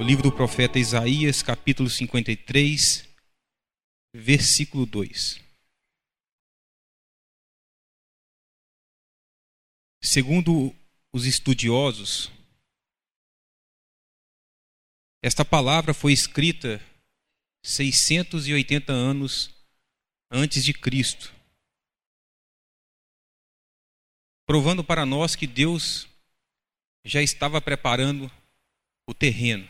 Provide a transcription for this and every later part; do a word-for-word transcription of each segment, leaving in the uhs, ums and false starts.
O livro do profeta Isaías, capítulo cinquenta e três, versículo dois. Segundo os estudiosos, esta palavra foi escrita seiscentos e oitenta anos antes de Cristo, provando para nós que Deus já estava preparando o terreno,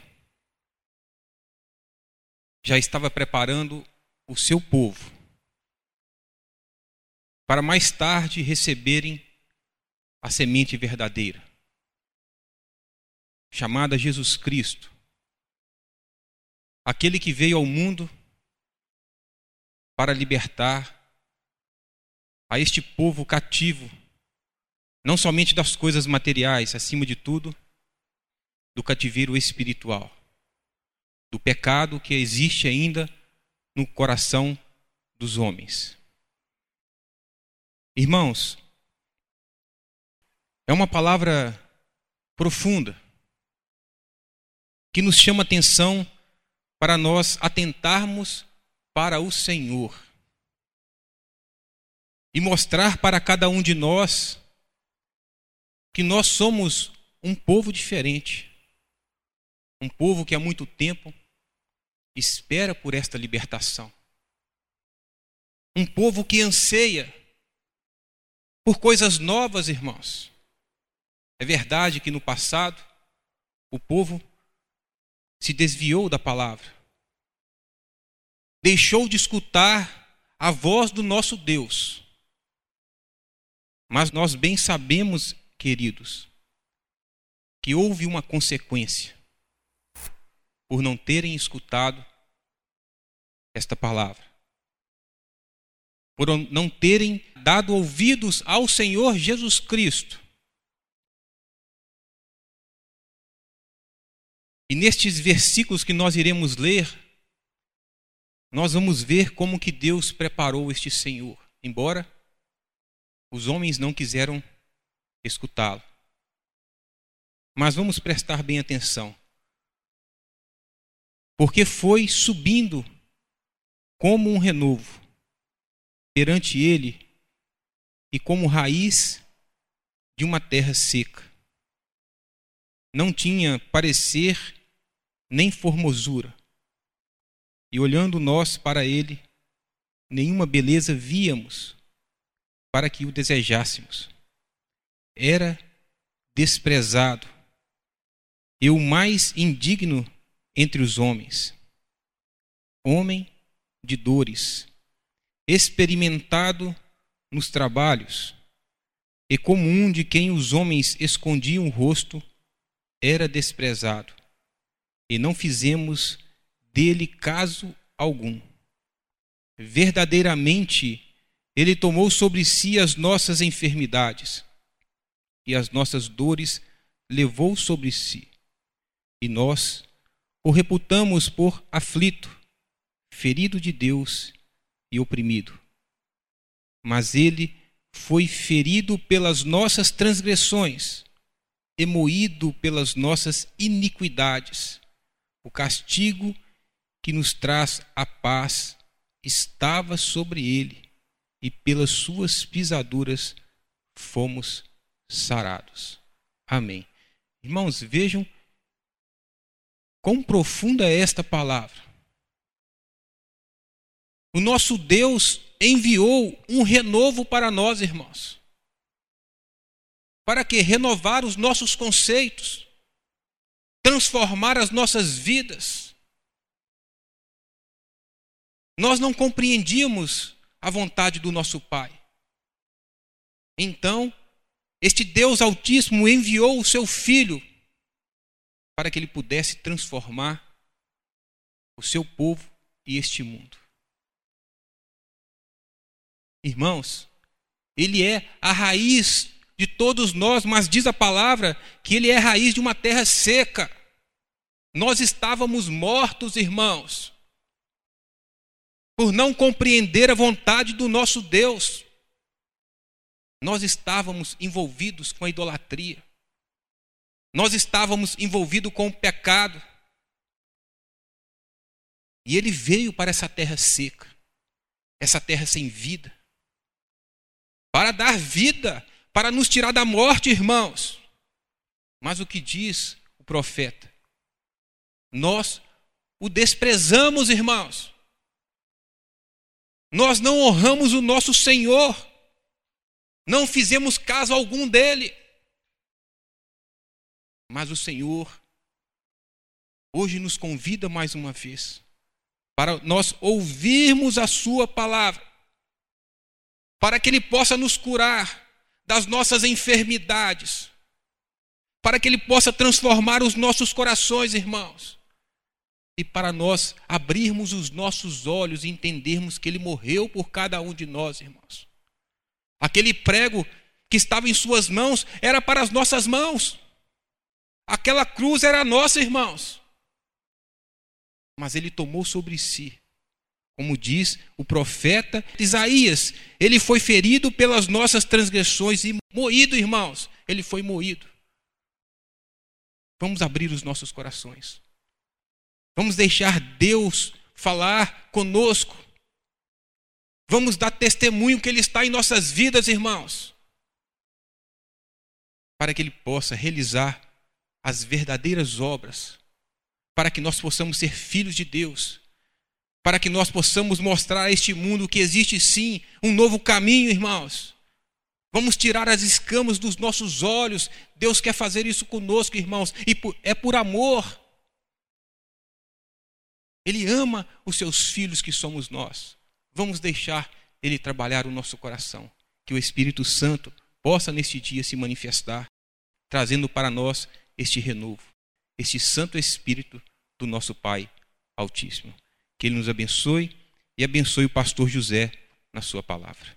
já estava preparando o seu povo para mais tarde receberem a semente verdadeira, chamada Jesus Cristo, aquele que veio ao mundo para libertar a este povo cativo, não somente das coisas materiais, acima de tudo, do cativeiro espiritual, do pecado que existe ainda no coração dos homens. Irmãos, é uma palavra profunda que nos chama a atenção para nós atentarmos para o Senhor e mostrar para cada um de nós que nós somos um povo diferente, um povo que há muito tempo espera por esta libertação, um povo que anseia por coisas novas, irmãos. É verdade que no passado o povo se desviou da palavra, deixou de escutar a voz do nosso Deus. Mas nós bem sabemos, queridos, que houve uma consequência por não terem escutado esta palavra, por não terem dado ouvidos ao Senhor Jesus Cristo. E nestes versículos que nós iremos ler, nós vamos ver como que Deus preparou este Senhor, embora os homens não quiseram escutá-lo. Mas vamos prestar bem atenção, porque foi subindo como um renovo perante ele e como raiz de uma terra seca. Não tinha parecer nem formosura, e olhando nós para ele, nenhuma beleza víamos para que o desejássemos. Era desprezado e o mais indigno entre os homens, homem de dores, experimentado nos trabalhos, e como um de quem os homens escondiam o rosto, era desprezado, e não fizemos dele caso algum. Verdadeiramente, ele tomou sobre si as nossas enfermidades, e as nossas dores levou sobre si, e nós o reputamos por aflito, ferido de Deus e oprimido. Mas ele foi ferido pelas nossas transgressões e moído pelas nossas iniquidades. O castigo que nos traz a paz estava sobre ele, e pelas suas pisaduras fomos sarados. Amém. Irmãos, vejam quão profunda é esta palavra. O nosso Deus enviou um renovo para nós, irmãos. Para que renovar os nossos conceitos, transformar as nossas vidas. Nós não compreendíamos a vontade do nosso Pai. Então, este Deus Altíssimo enviou o seu Filho para que ele pudesse transformar o seu povo e este mundo. Irmãos, ele é a raiz de todos nós, mas diz a palavra que ele é a raiz de uma terra seca. Nós estávamos mortos, irmãos, por não compreender a vontade do nosso Deus. Nós estávamos envolvidos com a idolatria. Nós estávamos envolvidos com o pecado. E ele veio para essa terra seca, essa terra sem vida, para dar vida, para nos tirar da morte, irmãos. Mas o que diz o profeta? Nós o desprezamos, irmãos. Nós não honramos o nosso Senhor. Não fizemos caso algum dele. Mas o Senhor hoje nos convida mais uma vez para nós ouvirmos a sua palavra, para que ele possa nos curar das nossas enfermidades, para que ele possa transformar os nossos corações, irmãos, e para nós abrirmos os nossos olhos e entendermos que ele morreu por cada um de nós, irmãos. Aquele prego que estava em suas mãos era para as nossas mãos. Aquela cruz era nossa, irmãos. Mas ele tomou sobre si, como diz o profeta Isaías, ele foi ferido pelas nossas transgressões e moído, irmãos. Ele foi moído. Vamos abrir os nossos corações. Vamos deixar Deus falar conosco. Vamos dar testemunho que ele está em nossas vidas, irmãos, para que ele possa realizar as verdadeiras obras, para que nós possamos ser filhos de Deus, para que nós possamos mostrar a este mundo que existe sim um novo caminho, irmãos. Vamos tirar as escamas dos nossos olhos. Deus quer fazer isso conosco, irmãos, e é por amor. Ele ama os seus filhos que somos nós. Vamos deixar ele trabalhar o nosso coração, que o Espírito Santo possa neste dia se manifestar, trazendo para nós este renovo, este Santo Espírito do nosso Pai Altíssimo. Que ele nos abençoe e abençoe o pastor José na sua palavra.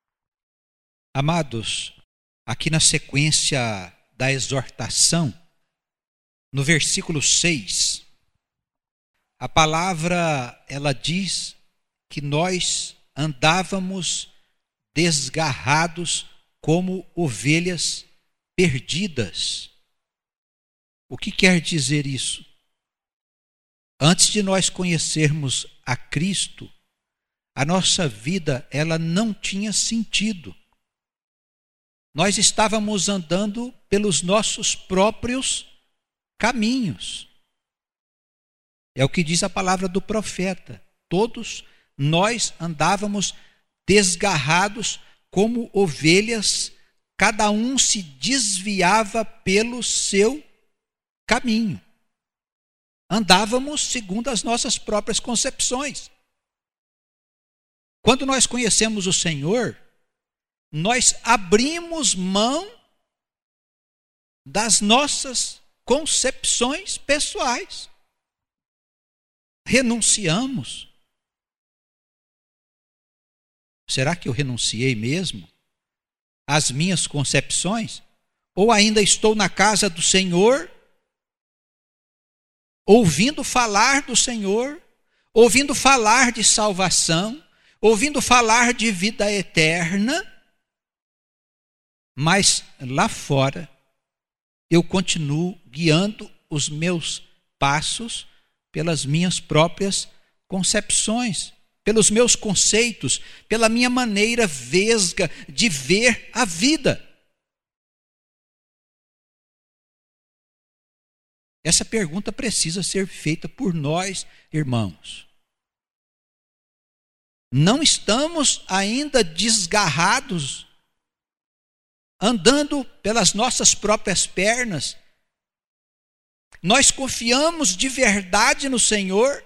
Amados, aqui na sequência da exortação, no versículo seis, a palavra, ela diz que nós andávamos desgarrados como ovelhas perdidas. O que quer dizer isso? Antes de nós conhecermos a Cristo, a nossa vida, ela não tinha sentido. Nós estávamos andando pelos nossos próprios caminhos. É o que diz a palavra do profeta. Todos nós andávamos desgarrados como ovelhas, cada um se desviava pelo seu caminho. Andávamos segundo as nossas próprias concepções. Quando nós conhecemos o Senhor, nós abrimos mão das nossas concepções pessoais. Renunciamos. Será que eu renunciei mesmo às minhas concepções? Ou ainda estou na casa do Senhor, ouvindo falar do Senhor, ouvindo falar de salvação, ouvindo falar de vida eterna, mas lá fora eu continuo guiando os meus passos pelas minhas próprias concepções, pelos meus conceitos, pela minha maneira vesga de ver a vida. Essa pergunta precisa ser feita por nós, irmãos. Não estamos ainda desgarrados, andando pelas nossas próprias pernas. Nós confiamos de verdade no Senhor.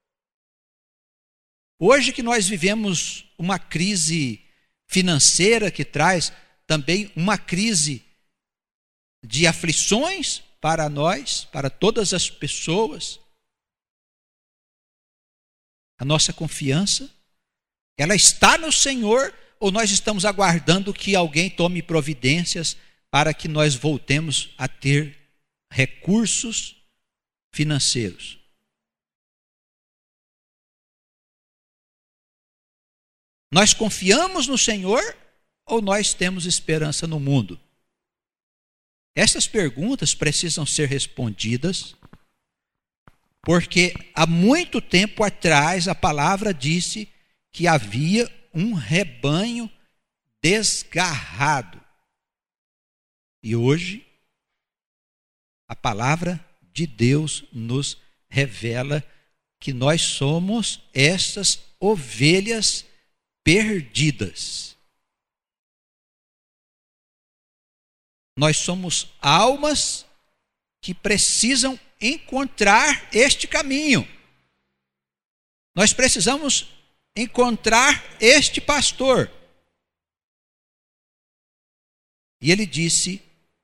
Hoje que nós vivemos uma crise financeira que traz também uma crise de aflições para nós, para todas as pessoas, a nossa confiança, ela está no Senhor, ou nós estamos aguardando que alguém tome providências para que nós voltemos a ter recursos financeiros? Nós confiamos no Senhor ou nós temos esperança no mundo? Essas perguntas precisam ser respondidas Porque há muito tempo atrás a palavra disse que havia um rebanho desgarrado. E hoje a palavra de Deus nos revela que nós somos essas ovelhas perdidas. Nós somos almas que precisam encontrar este caminho. Nós precisamos encontrar este pastor. E ele disse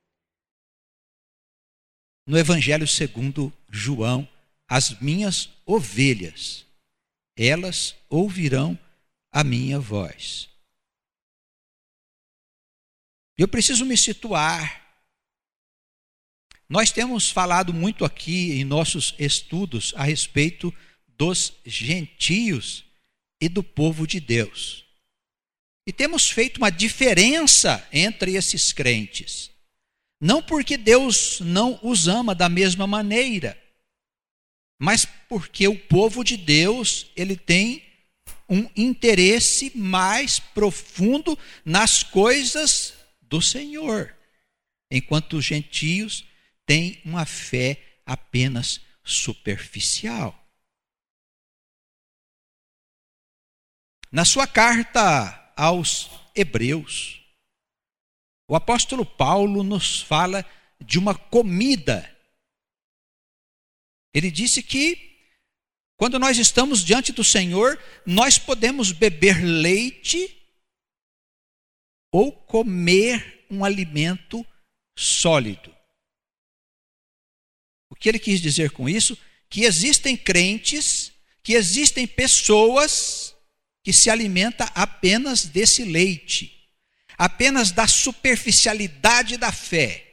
no Evangelho segundo João: as minhas ovelhas, elas ouvirão a minha voz. Eu preciso me situar. Nós temos falado muito aqui em nossos estudos a respeito dos gentios e do povo de Deus. E temos feito uma diferença entre esses crentes. Não porque Deus não os ama da mesma maneira, mas porque o povo de Deus, ele tem um interesse mais profundo nas coisas do Senhor, enquanto os gentios têm uma fé apenas superficial. Na sua carta aos Hebreus, o apóstolo Paulo nos fala de uma comida. Ele disse que quando nós estamos diante do Senhor, nós podemos beber leite ou comer um alimento sólido. O que ele quis dizer com isso? Que existem crentes, que existem pessoas que se alimentam apenas desse leite, apenas da superficialidade da fé.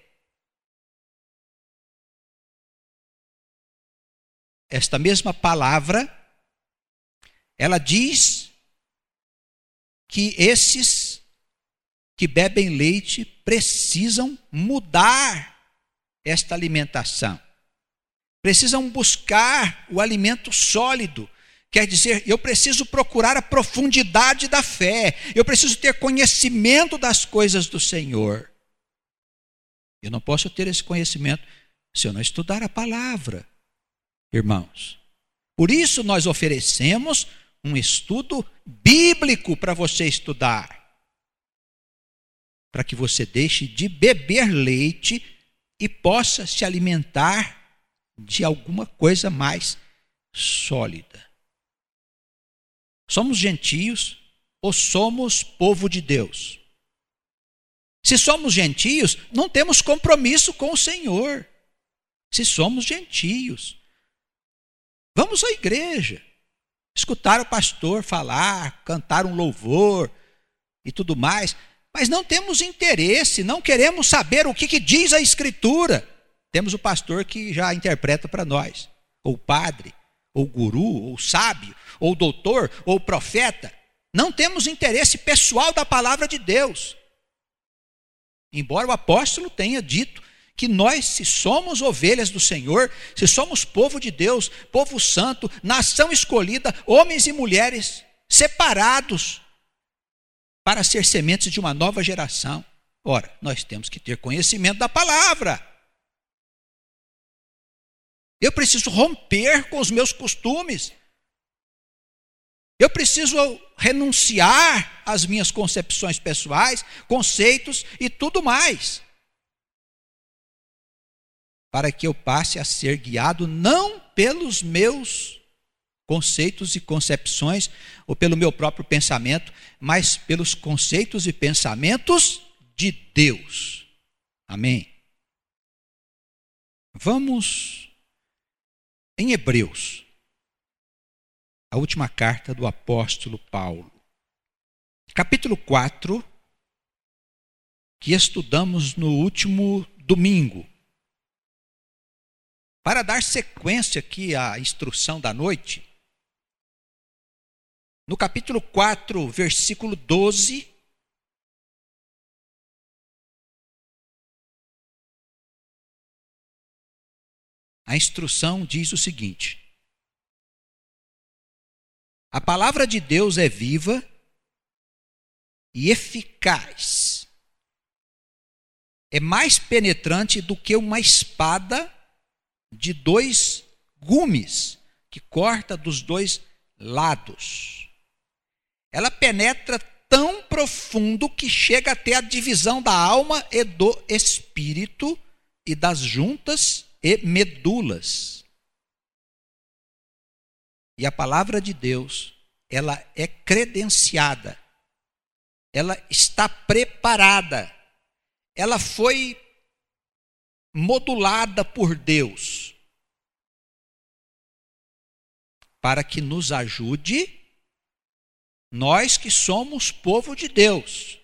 Esta mesma palavra, ela diz que esses que bebem leite precisam mudar esta alimentação. Precisam buscar o alimento sólido. Quer dizer, eu preciso procurar a profundidade da fé. Eu preciso ter conhecimento das coisas do Senhor. Eu não posso ter esse conhecimento se eu não estudar a palavra, irmãos. Por isso nós oferecemos um estudo bíblico para você estudar. Para que você deixe de beber leite e possa se alimentar de alguma coisa mais sólida. Somos gentios ou somos povo de Deus? Se somos gentios, não temos compromisso com o Senhor. Se somos gentios, vamos à igreja, escutar o pastor falar, cantar um louvor e tudo mais, mas não temos interesse, não queremos saber o que, que diz a Escritura. Temos o pastor que já interpreta para nós, ou o padre, ou o guru, ou o sábio, ou o doutor, ou o profeta. Não temos interesse pessoal da palavra de Deus. Embora o apóstolo tenha dito que nós, se somos ovelhas do Senhor, se somos povo de Deus, povo santo, nação escolhida, homens e mulheres separados para ser sementes de uma nova geração. Ora, nós temos que ter conhecimento da palavra. Eu preciso romper com os meus costumes. Eu preciso renunciar às minhas concepções pessoais, conceitos e tudo mais, para que eu passe a ser guiado não pelos meus conceitos e concepções, ou pelo meu próprio pensamento, mas pelos conceitos e pensamentos de Deus. Amém? Vamos em Hebreus, a última carta do apóstolo Paulo, capítulo quatro, que estudamos no último domingo. Para dar sequência aqui à instrução da noite, no capítulo quatro, versículo doze, a instrução diz o seguinte: a palavra de Deus é viva e eficaz. É mais penetrante do que uma espada de dois gumes, que corta dos dois lados. Ela penetra tão profundo que chega até a divisão da alma e do espírito e das juntas e medulas. E a palavra de Deus, ela é credenciada, ela está preparada, ela foi modulada por Deus para que nos ajude, nós que somos povo de Deus,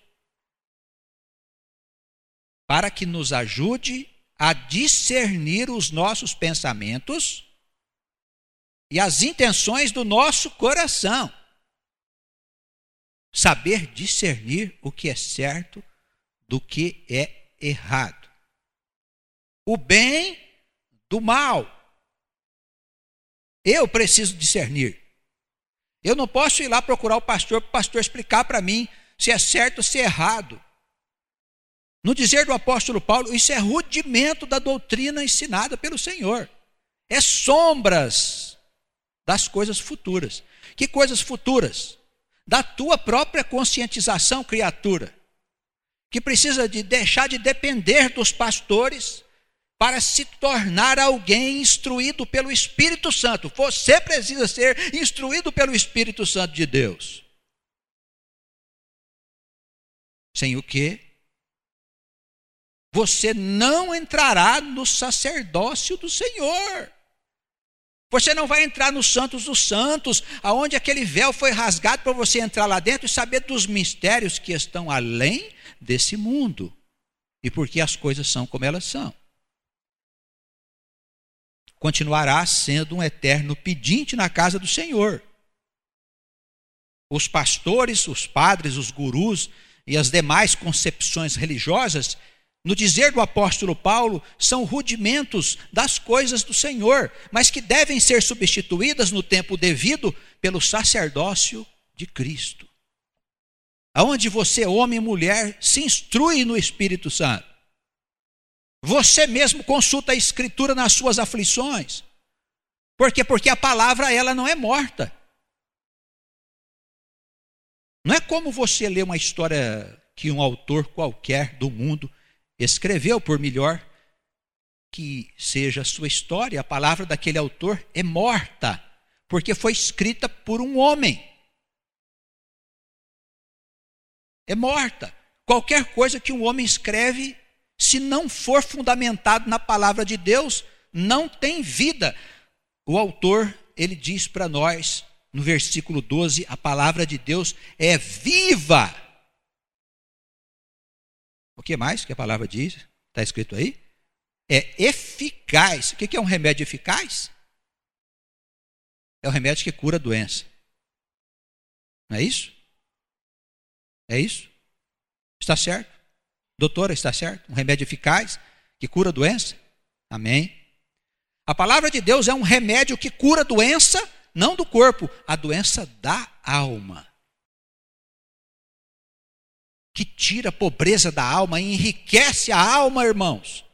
para que nos ajude a discernir os nossos pensamentos e as intenções do nosso coração. Saber discernir o que é certo do que é errado. O bem do mal. Eu preciso discernir. Eu não posso ir lá procurar o pastor para o pastor explicar para mim se é certo ou se é errado. No dizer do apóstolo Paulo, isso é rudimento da doutrina ensinada pelo Senhor. É sombras das coisas futuras. Que coisas futuras? Da tua própria conscientização, criatura, que precisa de deixar de depender dos pastores para se tornar alguém instruído pelo Espírito Santo. Você precisa ser instruído pelo Espírito Santo de Deus. Sem o quê? Você não entrará no sacerdócio do Senhor. Você não vai entrar nos santos dos santos, aonde aquele véu foi rasgado para você entrar lá dentro e saber dos mistérios que estão além desse mundo. E porque as coisas são como elas são. Continuará sendo um eterno pedinte na casa do Senhor. Os pastores, os padres, os gurus e as demais concepções religiosas, no dizer do apóstolo Paulo, são rudimentos das coisas do Senhor, mas que devem ser substituídas no tempo devido pelo sacerdócio de Cristo. Aonde você, homem e mulher, se instrui no Espírito Santo. Você mesmo consulta a Escritura nas suas aflições. Por quê? Porque a palavra, ela não é morta. Não é como você ler uma história que um autor qualquer do mundo escreveu, por melhor que seja a sua história, a palavra daquele autor é morta, porque foi escrita por um homem. É morta. Qualquer coisa que um homem escreve, se não for fundamentado na palavra de Deus, não tem vida. O autor, ele diz para nós, no versículo doze, a palavra de Deus é viva. O que mais que a palavra diz? Está escrito aí? É eficaz. O que é um remédio eficaz? É um remédio que cura a doença. Não é isso? É isso? Está certo? Doutora, está certo? Um remédio eficaz que cura a doença? Amém. A palavra de Deus é um remédio que cura a doença, não do corpo, a doença da alma. Que tira a pobreza da alma e enriquece a alma, irmãos.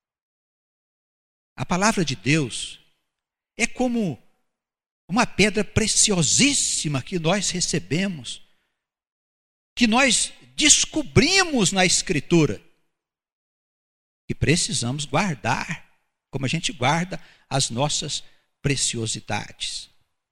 A palavra de Deus é como uma pedra preciosíssima que nós recebemos, que nós descobrimos na Escritura e precisamos guardar, como a gente guarda as nossas preciosidades.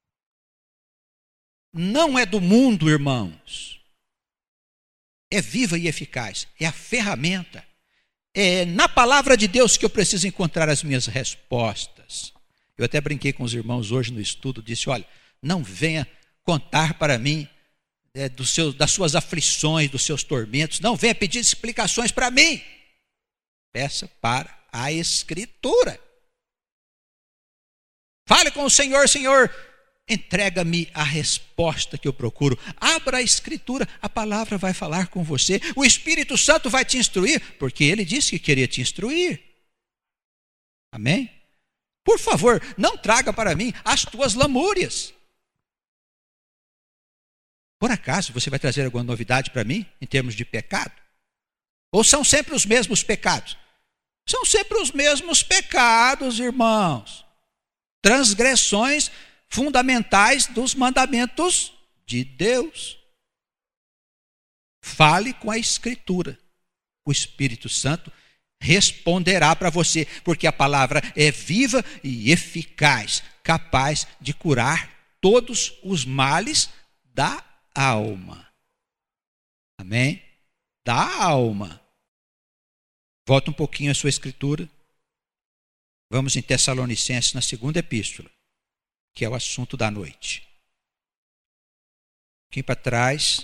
Não é do mundo, irmãos. É viva e eficaz. É a ferramenta. É na palavra de Deus que eu preciso encontrar as minhas respostas. Eu até brinquei com os irmãos hoje no estudo, disse, olha, não venha contar para mim É, do seu, das suas aflições, dos seus tormentos. Não venha pedir explicações para mim. Peça para a Escritura. Fale com o Senhor, Senhor, entrega-me a resposta que eu procuro. Abra a Escritura, a palavra vai falar com você. O Espírito Santo vai te instruir, porque ele disse que queria te instruir. Amém? Por favor, não traga para mim as tuas lamúrias. Por acaso você vai trazer alguma novidade para mim em termos de pecado? Ou são sempre os mesmos pecados? São sempre os mesmos pecados, irmãos. Transgressões fundamentais dos mandamentos de Deus. Fale com a Escritura. O Espírito Santo responderá para você, porque a palavra é viva e eficaz, capaz de curar todos os males da alma. Amém? Da alma. Volta um pouquinho à sua escritura. Vamos em Tessalonicenses, na segunda epístola, que é o assunto da noite. Um pouquinho para trás.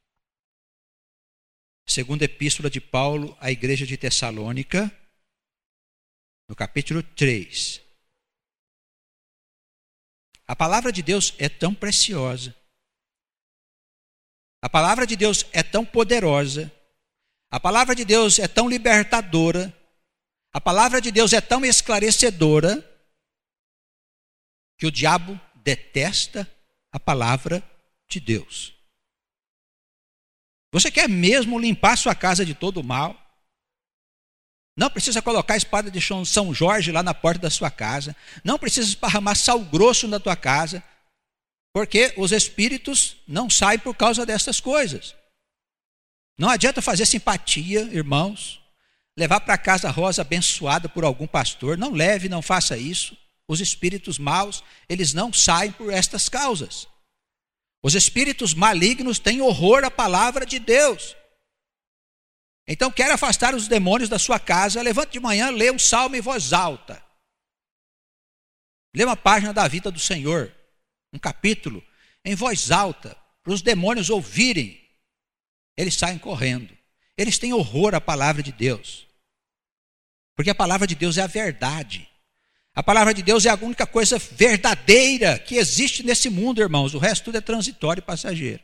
Segunda epístola de Paulo à igreja de Tessalônica, no capítulo três. A palavra de Deus é tão preciosa. A palavra de Deus é tão poderosa. A palavra de Deus é tão libertadora. A palavra de Deus é tão esclarecedora que o diabo detesta a palavra de Deus. Você quer mesmo limpar sua casa de todo o mal? Não precisa colocar a espada de São Jorge lá na porta da sua casa. Não precisa esparramar sal grosso na tua casa. Porque os espíritos não saem por causa dessas coisas. Não adianta fazer simpatia, irmãos. Levar para casa a rosa abençoada por algum pastor. Não leve, não faça isso. Os espíritos maus, eles não saem por estas causas. Os espíritos malignos têm horror à palavra de Deus. Então, quer afastar os demônios da sua casa, levante de manhã, lê um salmo em voz alta. Lê uma página da vida do Senhor, um capítulo, em voz alta, para os demônios ouvirem. Eles saem correndo. Eles têm horror à palavra de Deus. Porque a palavra de Deus é a verdade. A palavra de Deus é a única coisa verdadeira que existe nesse mundo, irmãos. O resto tudo é transitório e passageiro.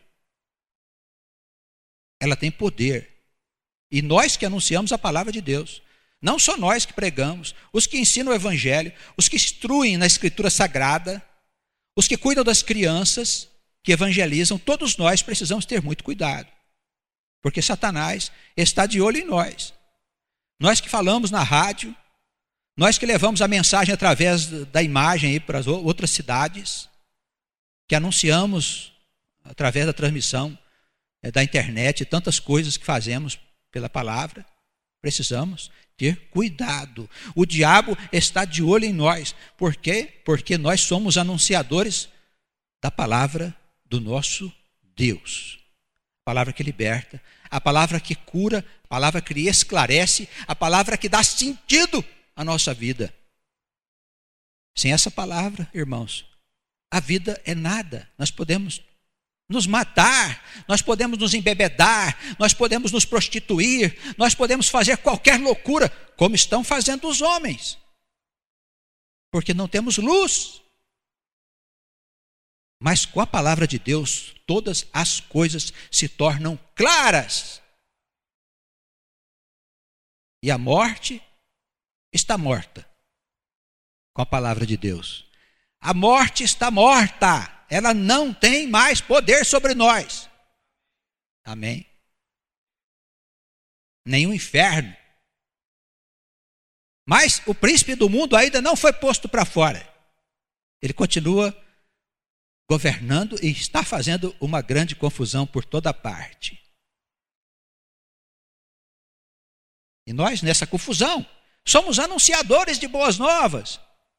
Ela tem poder. E nós que anunciamos a palavra de Deus, não só nós que pregamos, os que ensinam o evangelho, os que instruem na escritura sagrada, os que cuidam das crianças, que evangelizam, todos nós precisamos ter muito cuidado. Porque Satanás está de olho em nós. Nós que falamos na rádio, nós que levamos a mensagem através da imagem aí para as outras cidades, que anunciamos através da transmissão da internet, tantas coisas que fazemos pela palavra, precisamos ter cuidado. O diabo está de olho em nós. Por quê? Porque nós somos anunciadores da palavra do nosso Deus. A palavra que liberta, a palavra que cura, a palavra que esclarece, a palavra que dá sentido à nossa vida. Sem essa palavra, irmãos, a vida é nada. Nós podemos nos matar, nós podemos nos embebedar, nós podemos nos prostituir, nós podemos fazer qualquer loucura, como estão fazendo os homens, porque não temos luz. Mas com a palavra de Deus, todas as coisas se tornam claras. E a morte está morta com a palavra de Deus. A morte está morta. Ela não tem mais poder sobre nós. Amém? Nem o inferno. Mas o príncipe do mundo ainda não foi posto para fora. Ele continua governando e está fazendo uma grande confusão por toda parte. E nós, nessa confusão, somos anunciadores de boas novas.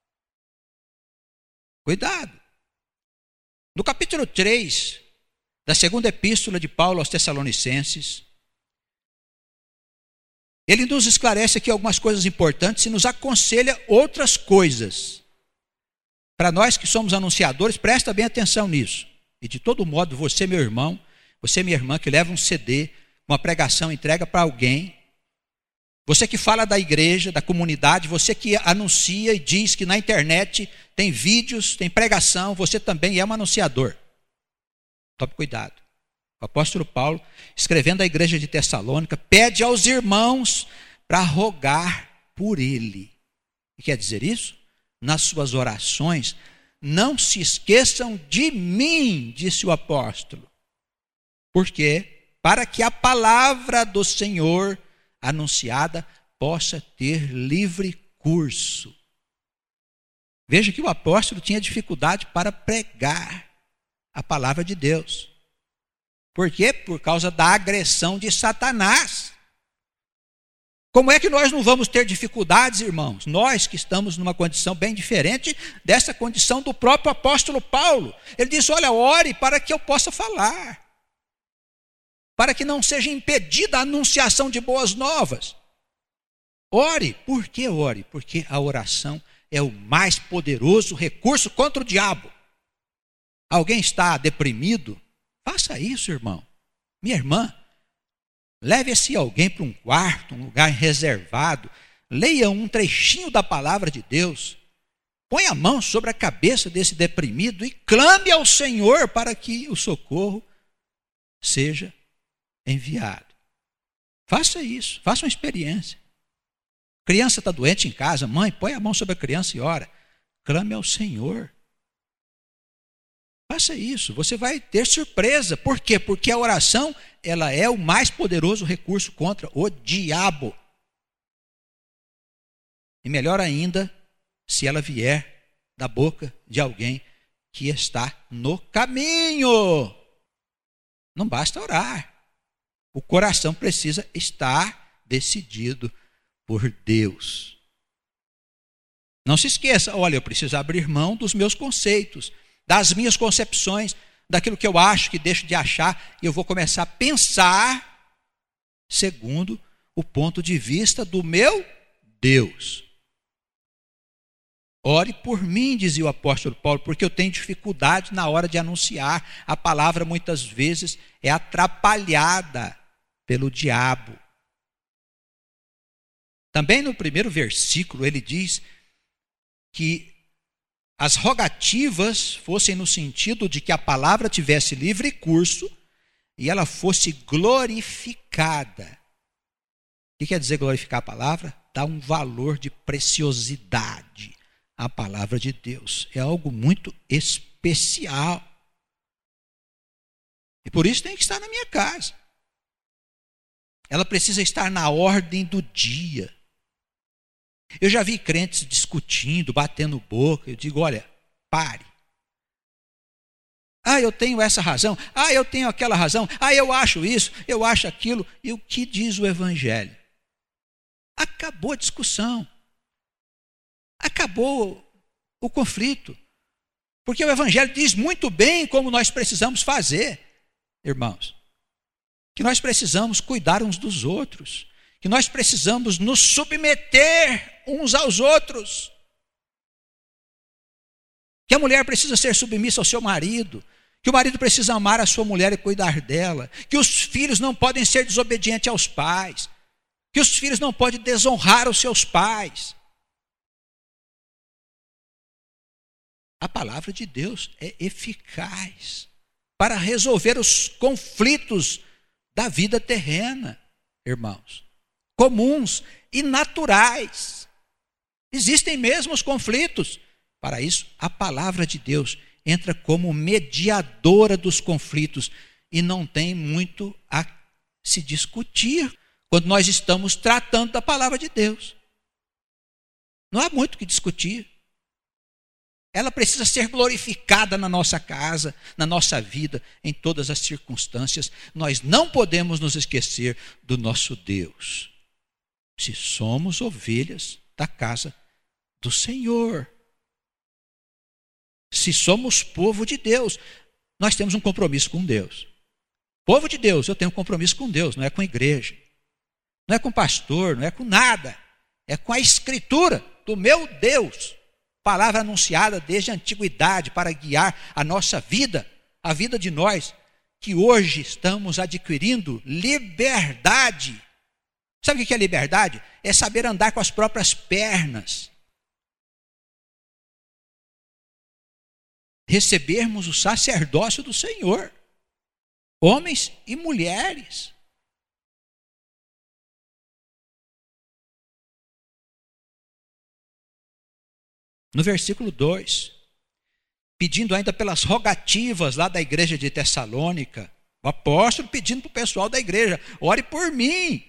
Cuidado. No capítulo três da segunda epístola de Paulo aos Tessalonicenses, ele nos esclarece aqui algumas coisas importantes e nos aconselha outras coisas. Para nós que somos anunciadores, presta bem atenção nisso. E de todo modo, você, meu irmão, você, minha irmã, que leva um C D, uma pregação, entrega para alguém, você que fala da igreja, da comunidade, você que anuncia e diz que na internet tem vídeos, tem pregação, você também é um anunciador. Tome cuidado. O apóstolo Paulo, escrevendo à igreja de Tessalônica, pede aos irmãos para rogar por ele. O que quer dizer isso? nas suas orações, não se esqueçam de mim, disse o apóstolo. Por quê? Para que a palavra do Senhor anunciada possa ter livre curso. Veja que o apóstolo tinha dificuldade para pregar a palavra de Deus. Por quê? Por causa da agressão de Satanás. Como é que nós não vamos ter dificuldades, irmãos? Nós que estamos numa condição bem diferente dessa condição do próprio apóstolo Paulo. Ele diz, olha, ore para que eu possa falar. Para que não seja impedida a anunciação de boas novas. Ore. Por que ore? Porque a oração é o mais poderoso recurso contra o diabo. Alguém está deprimido? Faça isso, irmão. Minha irmã, leve esse alguém para um quarto, um lugar reservado. Leia um trechinho da palavra de Deus. Põe a mão sobre a cabeça desse deprimido e clame ao Senhor para que o socorro seja enviado. Faça isso, faça uma experiência. Criança está doente em casa, mãe, põe a mão sobre a criança e ora. Clame ao Senhor. Faça isso, você vai ter surpresa. Por quê? Porque a oração, ela é o mais poderoso recurso contra o diabo. E melhor ainda, se ela vier da boca de alguém que está no caminho. Não basta orar. O coração precisa estar decidido por Deus. Não se esqueça, olha, eu preciso abrir mão dos meus conceitos, das minhas concepções, daquilo que eu acho, que deixo de achar, e eu vou começar a pensar segundo o ponto de vista do meu Deus. Ore por mim, dizia o apóstolo Paulo, porque eu tenho dificuldade na hora de anunciar. A palavra muitas vezes é atrapalhada pelo diabo. Também no primeiro versículo ele diz que as rogativas fossem no sentido de que a palavra tivesse livre curso e ela fosse glorificada. O que quer dizer glorificar a palavra? Dá um valor de preciosidade à palavra de Deus. É algo muito especial. E por isso tem que estar na minha casa. Ela precisa estar na ordem do dia. Eu já vi crentes discutindo, batendo boca. Eu digo, olha, pare. Ah, eu tenho essa razão. Ah, eu tenho aquela razão. Ah, eu acho isso, eu acho aquilo. E o que diz o Evangelho? Acabou a discussão. Acabou o conflito. Porque o Evangelho diz muito bem como nós precisamos fazer, irmãos. Que nós precisamos cuidar uns dos outros. Que nós precisamos nos submeter uns aos outros. Que a mulher precisa ser submissa ao seu marido. Que o marido precisa amar a sua mulher e cuidar dela. Que os filhos não podem ser desobedientes aos pais. Que os filhos não podem desonrar os seus pais. A palavra de Deus é eficaz para resolver os conflitos da vida terrena, irmãos. Comuns e naturais. Existem mesmo os conflitos. Para isso, a palavra de Deus entra como mediadora dos conflitos e não tem muito a se discutir quando nós estamos tratando da palavra de Deus. Não há muito o que discutir. Ela precisa ser glorificada na nossa casa, na nossa vida, em todas as circunstâncias. Nós não podemos nos esquecer do nosso Deus. Se somos ovelhas da casa do Senhor. Se somos povo de Deus, nós temos um compromisso com Deus. Povo de Deus, eu tenho um compromisso com Deus, não é com a igreja. Não é com o pastor, não é com nada. É com a escritura do meu Deus. Palavra anunciada desde a antiguidade para guiar a nossa vida, a vida de nós, que hoje estamos adquirindo liberdade. Sabe o que é liberdade? É saber andar com as próprias pernas. Recebermos o sacerdócio do Senhor, homens e mulheres. No versículo dois, pedindo ainda pelas rogativas lá da igreja de Tessalônica, o apóstolo pedindo para o pessoal da igreja: ore por mim,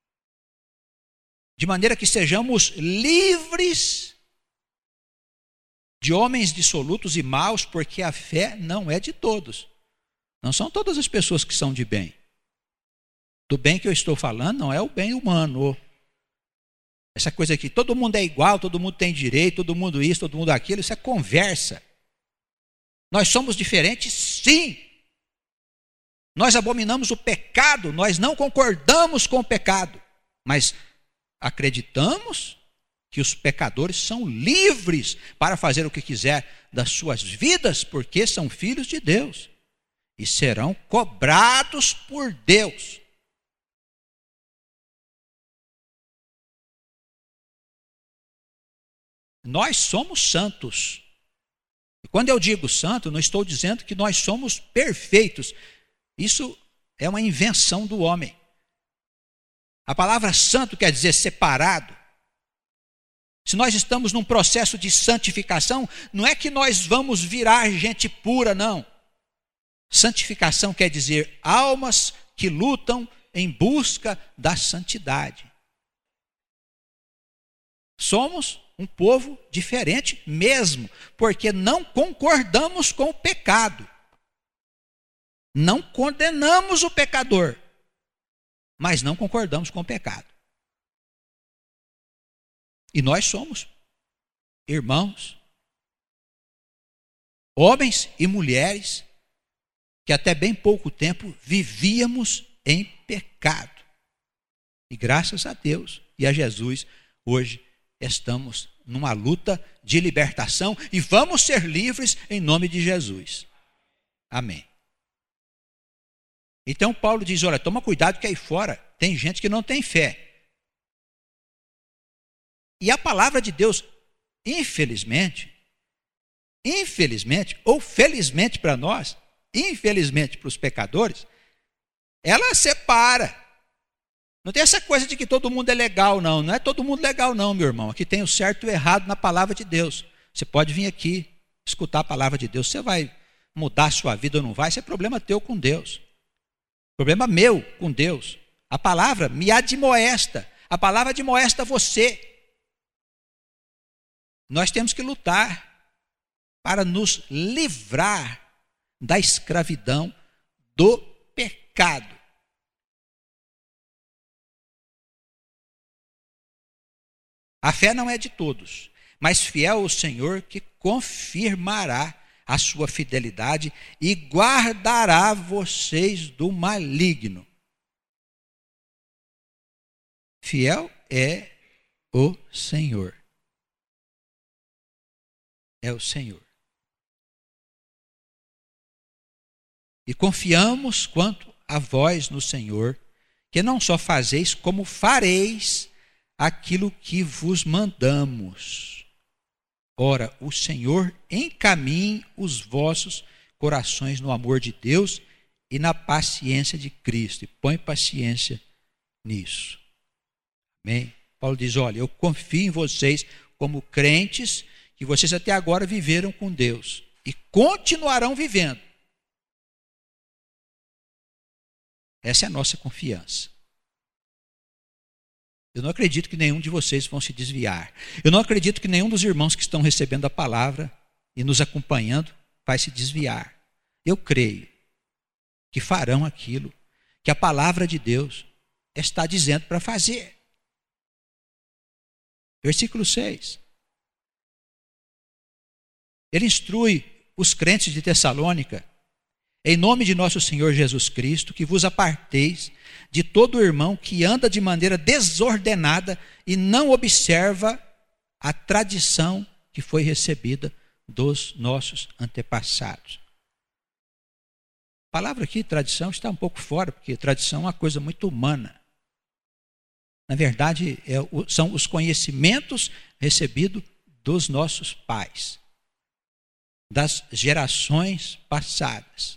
de maneira que sejamos livres de homens dissolutos e maus, porque a fé não é de todos. Não são todas as pessoas que são de bem. Do bem que eu estou falando não é o bem humano. Essa coisa aqui, todo mundo é igual, todo mundo tem direito, todo mundo isso, todo mundo aquilo, isso é conversa. Nós somos diferentes, sim. Nós abominamos o pecado, nós não concordamos com o pecado, mas acreditamos que os pecadores são livres para fazer o que quiser das suas vidas, porque são filhos de Deus e serão cobrados por Deus. Nós somos santos. E quando eu digo santo, não estou dizendo que nós somos perfeitos. Isso é uma invenção do homem. A palavra santo quer dizer separado. Se nós estamos num processo de santificação, não é que nós vamos virar gente pura, não. Santificação quer dizer almas que lutam em busca da santidade. Somos um povo diferente mesmo, porque não concordamos com o pecado. Não condenamos o pecador, mas não concordamos com o pecado. E nós somos irmãos, homens e mulheres, que até bem pouco tempo vivíamos em pecado. E graças a Deus e a Jesus, hoje estamos numa luta de libertação e vamos ser livres em nome de Jesus. Amém. Então Paulo diz: olha, toma cuidado que aí fora tem gente que não tem fé. E a palavra de Deus, infelizmente, infelizmente, ou felizmente para nós, infelizmente para os pecadores, ela separa. Não tem essa coisa de que todo mundo é legal, não. Não é todo mundo legal, não, meu irmão. Aqui tem o certo e o errado na palavra de Deus. Você pode vir aqui escutar a palavra de Deus. Você vai mudar a sua vida ou não vai, isso é problema teu com Deus. Problema meu com Deus. A palavra me admoesta. A palavra admoesta você. Nós temos que lutar para nos livrar da escravidão do pecado. A fé não é de todos, mas fiel o Senhor que confirmará a sua fidelidade e guardará vocês do maligno. Fiel é o Senhor. É o Senhor. E confiamos quanto a vós no Senhor, que não só fazeis, como fareis aquilo que vos mandamos. Ora, o Senhor encaminhe os vossos corações no amor de Deus e na paciência de Cristo. E põe paciência nisso. Amém? Paulo diz: olha, eu confio em vocês como crentes, que vocês até agora viveram com Deus e continuarão vivendo. Essa é a nossa confiança. Eu não acredito que nenhum de vocês vão se desviar. Eu não acredito que nenhum dos irmãos que estão recebendo a palavra e nos acompanhando vai se desviar. Eu creio que farão aquilo que a palavra de Deus está dizendo para fazer. Versículo seis. Ele instrui os crentes de Tessalônica: em nome de nosso Senhor Jesus Cristo, que vos aparteis de todo irmão que anda de maneira desordenada e não observa a tradição que foi recebida dos nossos antepassados. A palavra aqui, tradição, está um pouco fora, porque tradição é uma coisa muito humana. Na verdade, é, são os conhecimentos recebidos dos nossos pais, das gerações passadas.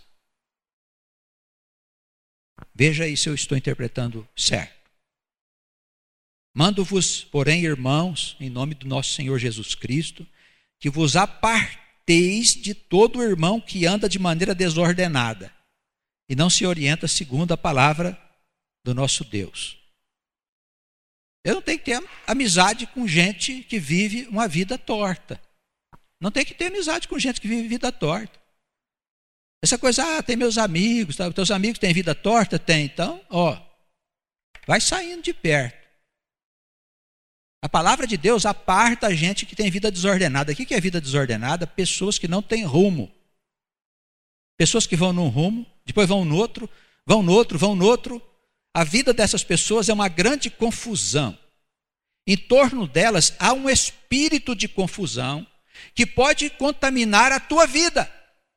Veja aí se eu estou interpretando certo. Mando-vos, porém, irmãos, em nome do nosso Senhor Jesus Cristo, que vos aparteis de todo irmão que anda de maneira desordenada e não se orienta segundo a palavra do nosso Deus. Eu não tenho que ter amizade com gente que vive uma vida torta. Não tem que ter amizade com gente que vive vida torta. Essa coisa, ah, tem meus amigos, tá? Teus amigos têm vida torta? Tem. Então, ó, vai saindo de perto. A palavra de Deus aparta a gente que tem vida desordenada. O que é vida desordenada? Pessoas que não têm rumo. Pessoas que vão num rumo, depois vão no outro, vão no outro, vão no outro. A vida dessas pessoas é uma grande confusão. Em torno delas há um espírito de confusão que pode contaminar a tua vida.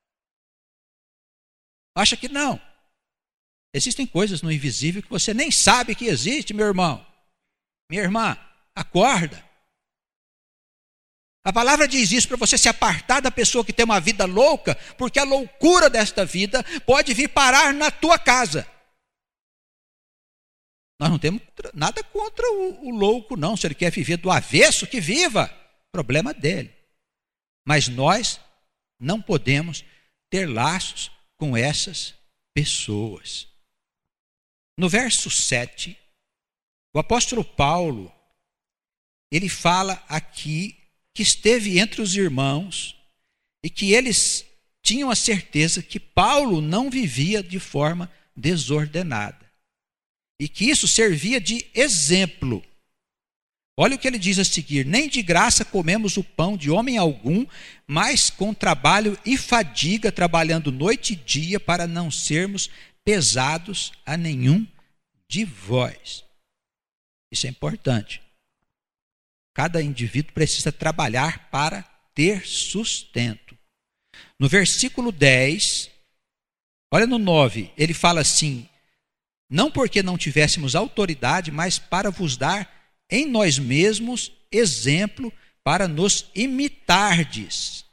Acha que não? Existem coisas no invisível que você nem sabe que existe, meu irmão. Minha irmã, acorda. A palavra diz isso para você se apartar da pessoa que tem uma vida louca, porque a loucura desta vida pode vir parar na tua casa. Nós não temos nada contra o, o louco, não. Se ele quer viver do avesso, que viva. Problema dele. Mas nós não podemos ter laços com essas pessoas. No verso sete, o apóstolo Paulo, ele fala aqui que esteve entre os irmãos e que eles tinham a certeza que Paulo não vivia de forma desordenada. E que isso servia de exemplo. Olha o que ele diz a seguir: nem de graça comemos o pão de homem algum, mas com trabalho e fadiga, trabalhando noite e dia, para não sermos pesados a nenhum de vós. Isso é importante. Cada indivíduo precisa trabalhar para ter sustento. No versículo dez, olha no nove, ele fala assim: não porque não tivéssemos autoridade, mas para vos dar em nós mesmos exemplo para nos imitardes.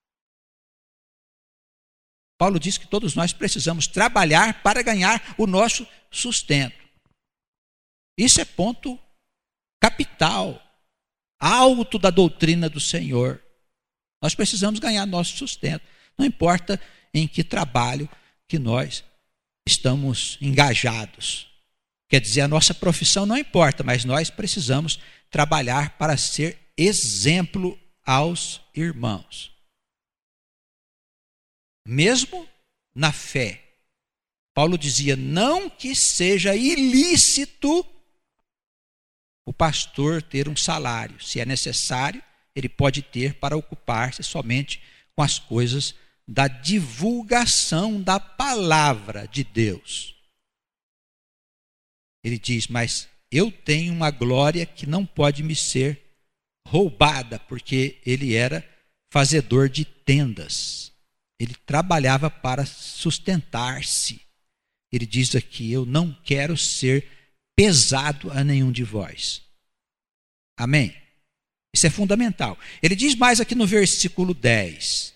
Paulo diz que todos nós precisamos trabalhar para ganhar o nosso sustento. Isso é ponto capital, alto da doutrina do Senhor. Nós precisamos ganhar nosso sustento. Não importa em que trabalho que nós estamos engajados. Quer dizer, a nossa profissão não importa, mas nós precisamos trabalhar para ser exemplo aos irmãos. Mesmo na fé, Paulo dizia: não que seja ilícito o pastor ter um salário. Se é necessário, ele pode ter para ocupar-se somente com as coisas da divulgação da palavra de Deus. Ele diz: mas eu tenho uma glória que não pode me ser roubada, porque ele era fazedor de tendas. Ele trabalhava para sustentar-se. Ele diz aqui: eu não quero ser pesado a nenhum de vós. Amém? Isso é fundamental. Ele diz mais aqui no versículo dez: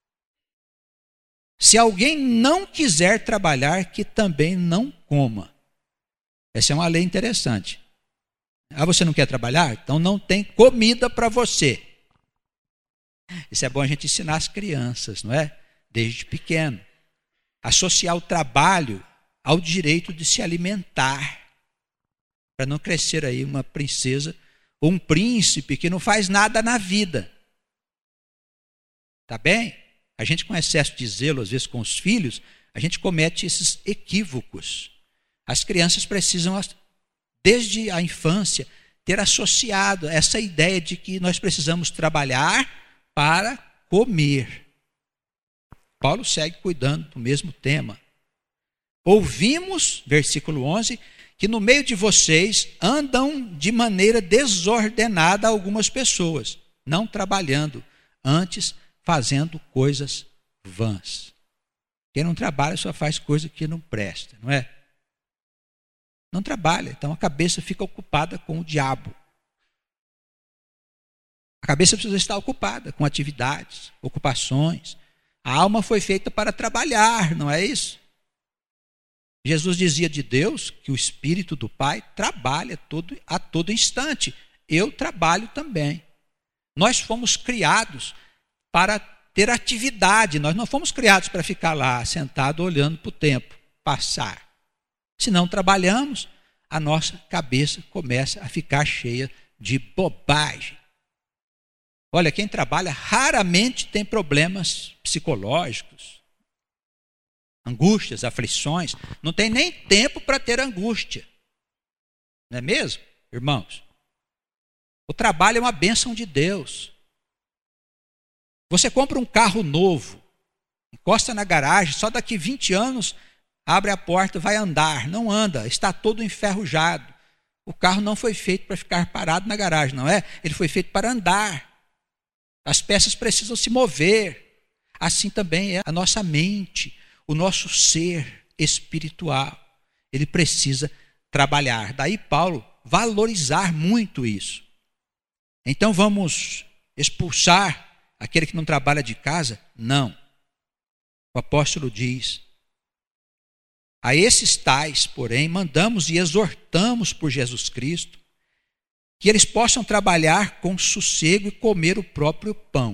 se alguém não quiser trabalhar, que também não coma. Essa é uma lei interessante. Ah, você não quer trabalhar? Então não tem comida para você. Isso é bom a gente ensinar as crianças, não é? Desde pequeno. Associar o trabalho ao direito de se alimentar. Para não crescer aí uma princesa ou um príncipe que não faz nada na vida. Tá bem? A gente, com excesso de zelo, às vezes com os filhos, a gente comete esses equívocos. As crianças precisam, desde a infância, ter associado essa ideia de que nós precisamos trabalhar para comer. Paulo segue cuidando do mesmo tema. Ouvimos, versículo onze, que no meio de vocês andam de maneira desordenada algumas pessoas, não trabalhando, antes fazendo coisas vãs. Quem não trabalha só faz coisa que não presta, não é? Não trabalha, então a cabeça fica ocupada com o diabo. A cabeça precisa estar ocupada com atividades, ocupações. A alma foi feita para trabalhar, não é isso? Jesus dizia de Deus que o Espírito do Pai trabalha todo, a todo instante. Eu trabalho também. Nós fomos criados para ter atividade, nós não fomos criados para ficar lá sentado olhando para o tempo passar. Se não trabalhamos, a nossa cabeça começa a ficar cheia de bobagem. Olha, quem trabalha raramente tem problemas psicológicos, angústias, aflições. Não tem nem tempo para ter angústia. Não é mesmo, irmãos? O trabalho é uma bênção de Deus. Você compra um carro novo, encosta na garagem, só daqui vinte anos abre a porta, vai andar. Não anda, está todo enferrujado. O carro não foi feito para ficar parado na garagem, não é? Ele foi feito para andar. As peças precisam se mover. Assim também é a nossa mente, o nosso ser espiritual. Ele precisa trabalhar. Daí Paulo valorizar muito isso. Então vamos expulsar aquele que não trabalha de casa? Não. O apóstolo diz: a esses tais, porém, mandamos e exortamos por Jesus Cristo, que eles possam trabalhar com sossego e comer o próprio pão.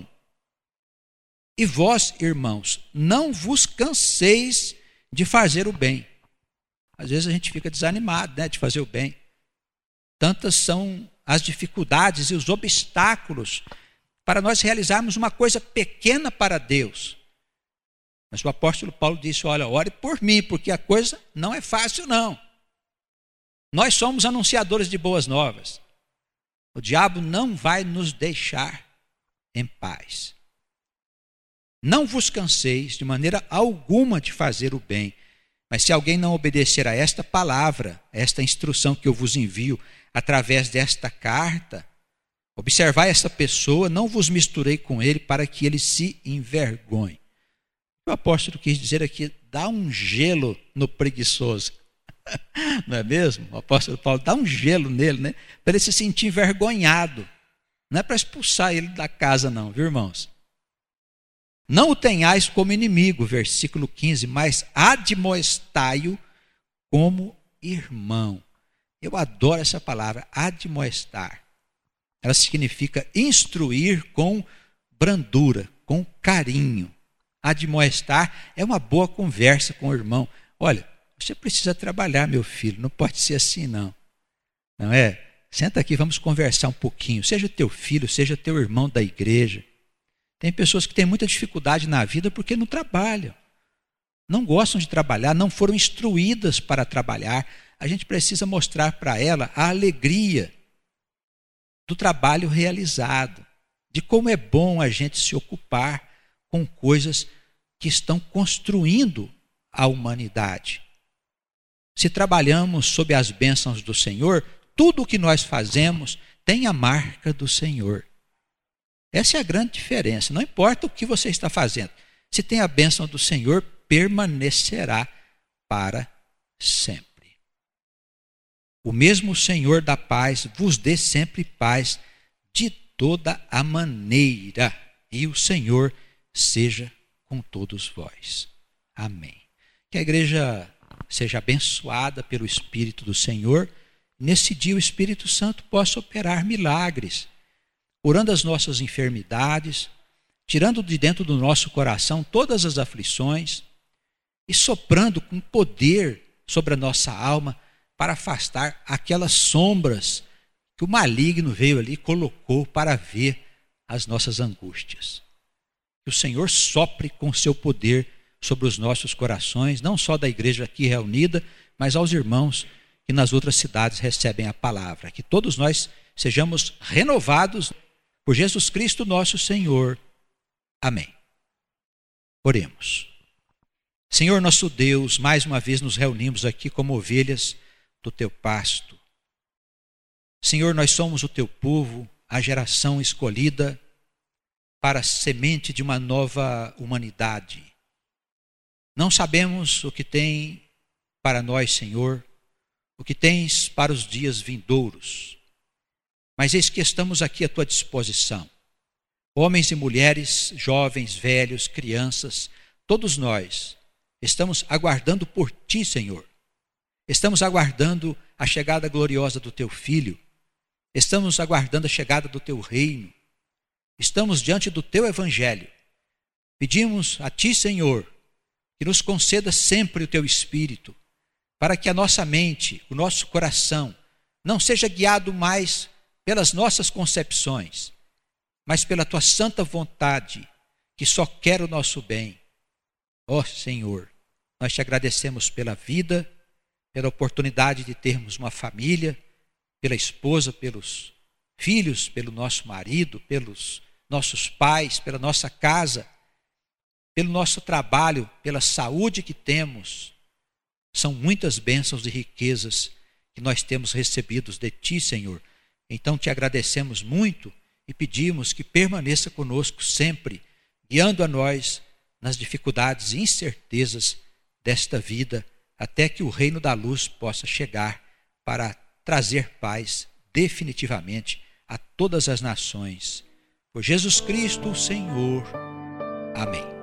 E vós, irmãos, não vos canseis de fazer o bem. Às vezes a gente fica desanimado, né, de fazer o bem. Tantas são as dificuldades e os obstáculos para nós realizarmos uma coisa pequena para Deus. Mas o apóstolo Paulo disse: olha, ore por mim, porque a coisa não é fácil, não. Nós somos anunciadores de boas novas. O diabo não vai nos deixar em paz. Não vos canseis de maneira alguma de fazer o bem, mas se alguém não obedecer a esta palavra, a esta instrução que eu vos envio através desta carta, observai esta pessoa, não vos misturei com ele para que ele se envergonhe. O apóstolo quis dizer aqui: dá um gelo no preguiçoso. Não é mesmo? O apóstolo Paulo dá um gelo nele, né? Para ele se sentir envergonhado. Não é para expulsar ele da casa, não, viu, irmãos? Não o tenhais como inimigo, versículo quinze, mas admoestai-o como irmão. Eu adoro essa palavra, admoestar. Ela significa instruir com brandura, com carinho. Admoestar é uma boa conversa com o irmão. Olha, você precisa trabalhar, meu filho, não pode ser assim, não. Não é? Senta aqui, vamos conversar um pouquinho. Seja teu filho, seja teu irmão da igreja. Tem pessoas que têm muita dificuldade na vida porque não trabalham. Não gostam de trabalhar, não foram instruídas para trabalhar. A gente precisa mostrar para ela a alegria do trabalho realizado, de como é bom a gente se ocupar com coisas que estão construindo a humanidade. Se trabalhamos sob as bênçãos do Senhor, tudo o que nós fazemos tem a marca do Senhor. Essa é a grande diferença. Não importa o que você está fazendo, se tem a bênção do Senhor, permanecerá para sempre. O mesmo Senhor da paz vos dê sempre paz de toda a maneira, e o Senhor seja com todos vós. Amém. Que a igreja seja abençoada pelo Espírito do Senhor. Nesse dia o Espírito Santo possa operar milagres, curando as nossas enfermidades, tirando de dentro do nosso coração todas as aflições e soprando com poder sobre a nossa alma para afastar aquelas sombras que o maligno veio ali e colocou para ver as nossas angústias. Que o Senhor sopre com seu poder sobre os nossos corações, não só da igreja aqui reunida, mas aos irmãos que nas outras cidades recebem a palavra. Que todos nós sejamos renovados por Jesus Cristo nosso Senhor. Amém. Oremos. Senhor nosso Deus, mais uma vez nos reunimos aqui como ovelhas do teu pasto. Senhor, nós somos o teu povo, a geração escolhida para a semente de uma nova humanidade. Não sabemos o que tem para nós, Senhor, o que tens para os dias vindouros, mas eis que estamos aqui à tua disposição. Homens e mulheres, jovens, velhos, crianças, todos nós estamos aguardando por ti, Senhor. Estamos aguardando a chegada gloriosa do teu Filho. Estamos aguardando a chegada do teu reino. estamos diante do teu evangelho. Pedimos a ti, Senhor, que nos conceda sempre o teu Espírito, para que a nossa mente, o nosso coração, não seja guiado mais pelas nossas concepções, mas pela tua santa vontade, que só quer o nosso bem. Ó Senhor, nós te agradecemos pela vida, pela oportunidade de termos uma família, pela esposa, pelos filhos, pelo nosso marido, pelos nossos pais, pela nossa casa, pelo nosso trabalho, pela saúde que temos. São muitas bênçãos e riquezas que nós temos recebidos de ti, Senhor. Então te agradecemos muito e pedimos que permaneça conosco sempre, guiando a nós nas dificuldades e incertezas desta vida, até que o reino da luz possa chegar para trazer paz definitivamente a todas as nações. Por Jesus Cristo, o Senhor. Amém.